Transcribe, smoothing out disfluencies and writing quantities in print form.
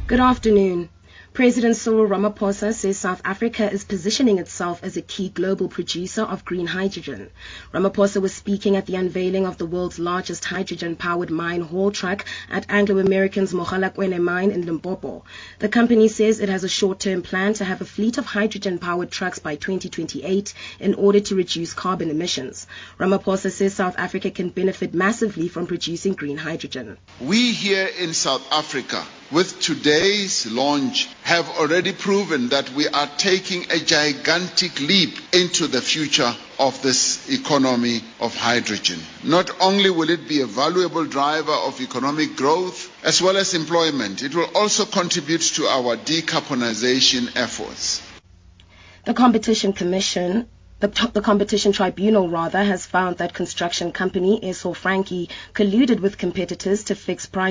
Good afternoon. President Cyril Ramaphosa says South Africa is positioning itself as a key global producer of green hydrogen. Ramaphosa was speaking at the unveiling of the world's largest hydrogen-powered mine haul truck at Anglo American's Mogalakwena mine in Limpopo. The company says it has a short-term plan to have a fleet of hydrogen-powered trucks by 2028 in order to reduce carbon emissions. Ramaphosa says South Africa can benefit massively from producing green hydrogen. We here in South Africa, with today's launch, have already proven that we are taking a gigantic leap into the future of this economy of hydrogen. Not only will it be a valuable driver of economic growth as well as employment, it will also contribute to our decarbonization efforts. The Competition Tribunal has found that construction company Essor Frankie colluded with competitors to fix prices